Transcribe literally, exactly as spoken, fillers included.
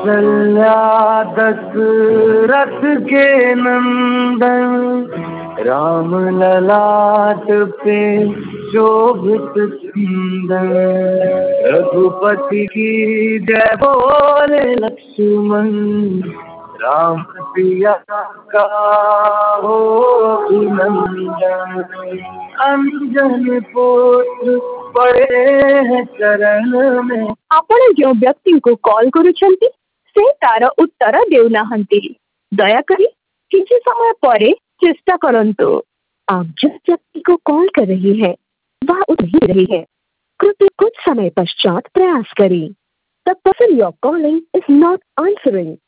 कौसल्या दशरथ के नंदन, राम ललाट पे शोभित सुंदर। रघुपति की जय बोले लक्ष्मण, राम सिया का हो अभिनंदन। अंजन पुत्र पड़े हैं चरण में। आपण जो व्यक्ति को कॉल करुछंती से तार उत्तर देउनाहंती, दयाकरी किसी समय परे चेष्टा करंतु। आप जिस व्यक्ति को कॉल कर रही है वह उठ ही रही है, कृपया कुछ समय पश्चात प्रयास करें। The person you're calling is not answering.